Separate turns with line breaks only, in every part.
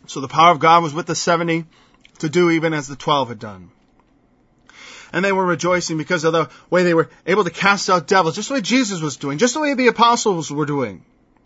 So the power of God was with the 70 to do even as the 12 had done. And they were rejoicing because of the way they were able to cast out devils, just the way Jesus was doing, just the way the apostles were doing.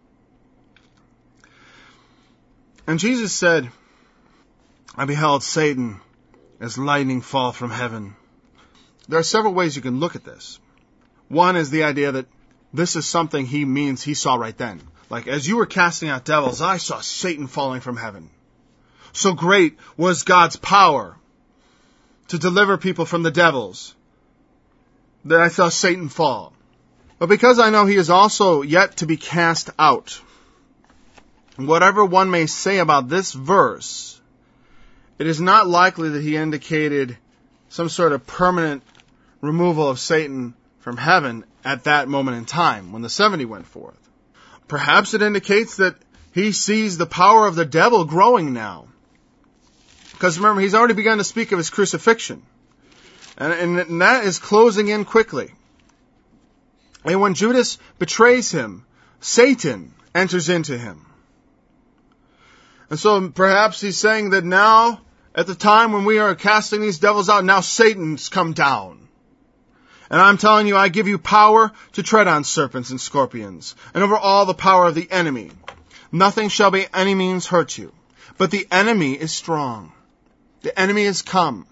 And Jesus said, I beheld Satan as lightning fall from heaven. There are several ways you can look at this. One is the idea that this is something he saw right then. Like, as you were casting out devils, I saw Satan falling from heaven. So great was God's power to deliver people from the devils that I saw Satan fall. But because I know he is also yet to be cast out, whatever one may say about this verse, it is not likely that he indicated some sort of permanent removal of Satan from heaven at that moment in time when the 70 went forth. Perhaps it indicates that he sees the power of the devil growing now. Because remember, he's already begun to speak of his crucifixion. And that is closing in quickly. And when Judas betrays him, Satan enters into him. And so perhaps he's saying that now, at the time when we are casting these devils out, now Satan's come down. And I'm telling you, I give you power to tread on serpents and scorpions, and over all the power of the enemy. Nothing shall by any means hurt you. But the enemy is strong. The enemy has come.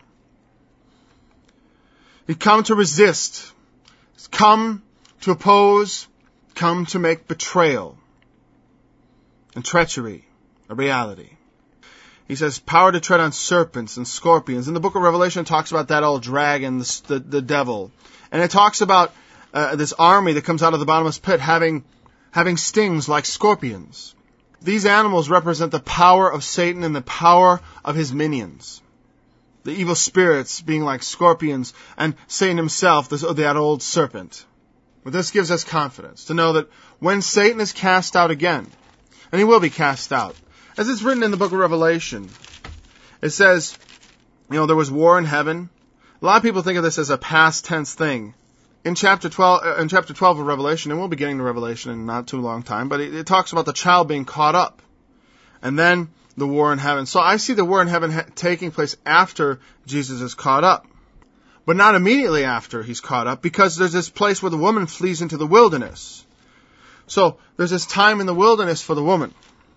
He's come to resist. He's come to oppose. Come to make betrayal and treachery a reality. He says power to tread on serpents and scorpions. In the book of Revelation, it talks about that old dragon, the devil. And it talks about this army that comes out of the bottomless pit having stings like scorpions. These animals represent the power of Satan and the power of his minions. The evil spirits being like scorpions, and Satan himself, that old serpent. But this gives us confidence to know that when Satan is cast out again, and he will be cast out, as it's written in the book of Revelation, it says, there was war in heaven. A lot of people think of this as a past tense thing. In chapter 12 of Revelation, and we'll be getting to Revelation in not too long time, but it talks about the child being caught up. And then the war in heaven. So I see the war in heaven taking place after Jesus is caught up. But not immediately after he's caught up, because there's this place where the woman flees into the wilderness. So there's this time in the wilderness for the woman.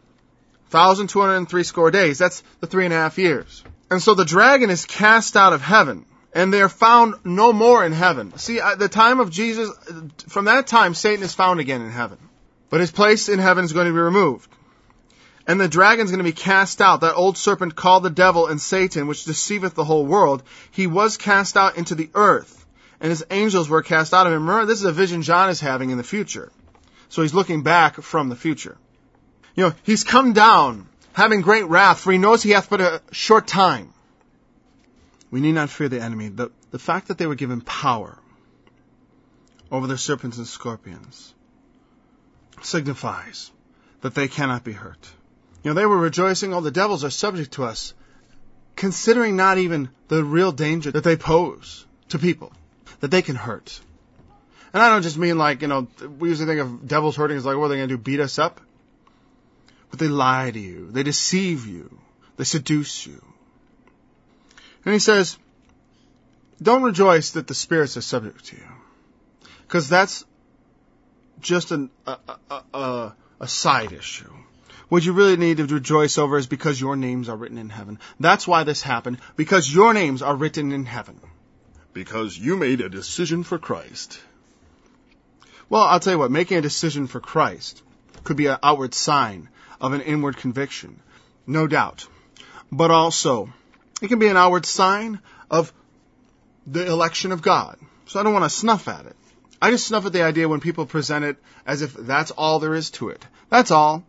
1,260 days. That's the 3.5 years. And so the dragon is cast out of heaven. And they are found no more in heaven. See, at the time of Jesus, from that time, Satan is found again in heaven. But his place in heaven is going to be removed. And the dragon is going to be cast out. That old serpent called the devil and Satan, which deceiveth the whole world. He was cast out into the earth. And his angels were cast out of him. Remember, this is a vision John is having in the future. So he's looking back from the future. He's come down, having great wrath, for he knows he hath but a short time. We need not fear the enemy. The fact that they were given power over the serpents and scorpions signifies that they cannot be hurt. They were rejoicing, the devils are subject to us, considering not even the real danger that they pose to people, that they can hurt. And I don't just mean we usually think of devils hurting as what are they going to do, beat us up? But they lie to you, they deceive you, they seduce you. And he says, don't rejoice that the spirits are subject to you. Because that's just a side issue. What you really need to rejoice over is because your names are written in heaven. That's why this happened. Because your names are written in heaven. Because you made a decision for Christ. Well, I'll tell you what, making a decision for Christ could be an outward sign of an inward conviction. No doubt. But also, it can be an outward sign of the election of God. So I don't want to snuff at it. I just snuff at the idea when people present it as if that's all there is to it. That's all.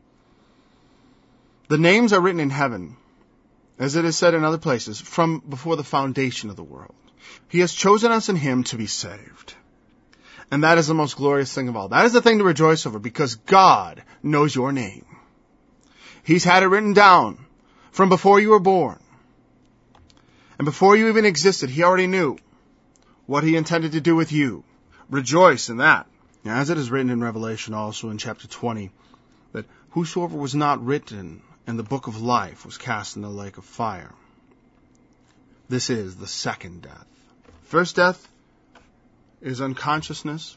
The names are written in heaven, as it is said in other places, from before the foundation of the world. He has chosen us in him to be saved. And that is the most glorious thing of all. That is the thing to rejoice over, because God knows your name. He's had it written down from before you were born. And before you even existed, he already knew what he intended to do with you. Rejoice in that. As it is written in Revelation also in chapter 20, that whosoever was not written and the book of life was cast in the lake of fire. This is the second death. First death is unconsciousness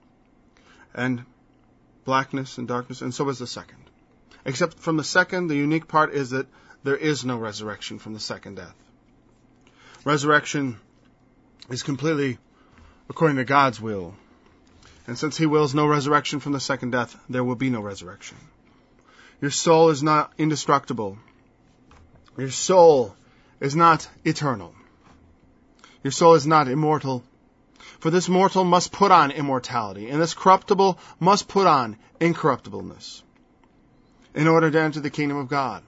and blackness and darkness, and so is the second. Except from the second, the unique part is that there is no resurrection from the second death. Resurrection is completely according to God's will. And since He wills no resurrection from the second death, there will be no resurrection. Your soul is not indestructible. Your soul is not eternal. Your soul is not immortal. For this mortal must put on immortality, and this corruptible must put on incorruptibleness in order to enter the kingdom of God.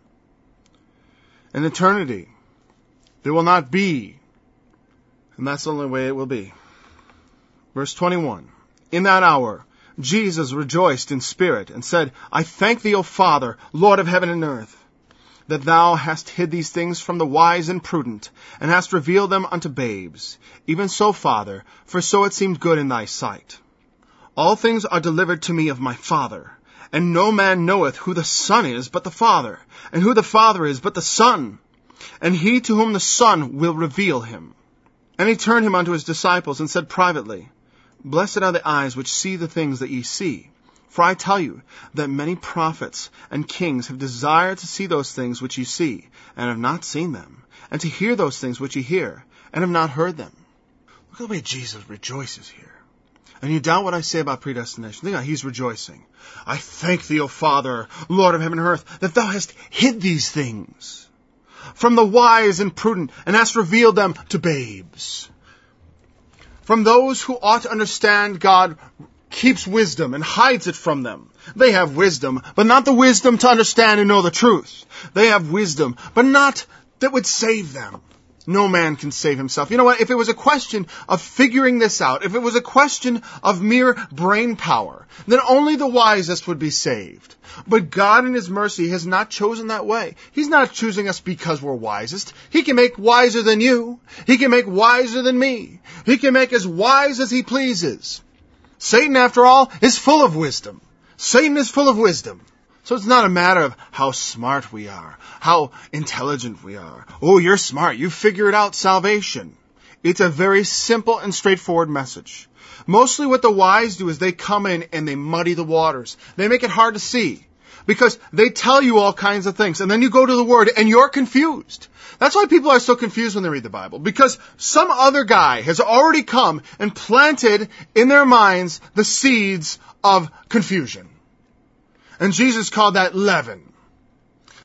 In eternity, there will not be, and that's the only way it will be. Verse 21, in that hour, Jesus rejoiced in spirit and said, I thank thee, O Father, Lord of heaven and earth, that thou hast hid these things from the wise and prudent, and hast revealed them unto babes. Even so, Father, for so it seemed good in thy sight. All things are delivered to me of my Father, and no man knoweth who the Son is but the Father, and who the Father is but the Son, and he to whom the Son will reveal him. And he turned him unto his disciples, and said privately, Blessed are the eyes which see the things that ye see. For I tell you that many prophets and kings have desired to see those things which ye see, and have not seen them, and to hear those things which ye hear, and have not heard them. Look at the way Jesus rejoices here. And you doubt what I say about predestination. Think how He's rejoicing. I thank thee, O Father, Lord of heaven and earth, that thou hast hid these things from the wise and prudent, and hast revealed them to babes. From those who ought to understand, God keeps wisdom and hides it from them. They have wisdom, but not the wisdom to understand and know the truth. They have wisdom, but not that would save them. No man can save himself. You know what? If it was a question of figuring this out, if it was a question of mere brain power, then only the wisest would be saved. But God in His mercy has not chosen that way. He's not choosing us because we're wisest. He can make wiser than you. He can make wiser than me. He can make as wise as He pleases. Satan, after all, is full of wisdom. Satan is full of wisdom. So it's not a matter of how smart we are, how intelligent we are. Oh, you're smart. You figured out salvation. It's a very simple and straightforward message. Mostly what the wise do is they come in and they muddy the waters. They make it hard to see because they tell you all kinds of things. And then you go to the Word and you're confused. That's why people are so confused when they read the Bible, because some other guy has already come and planted in their minds the seeds of confusion. And Jesus called that leaven.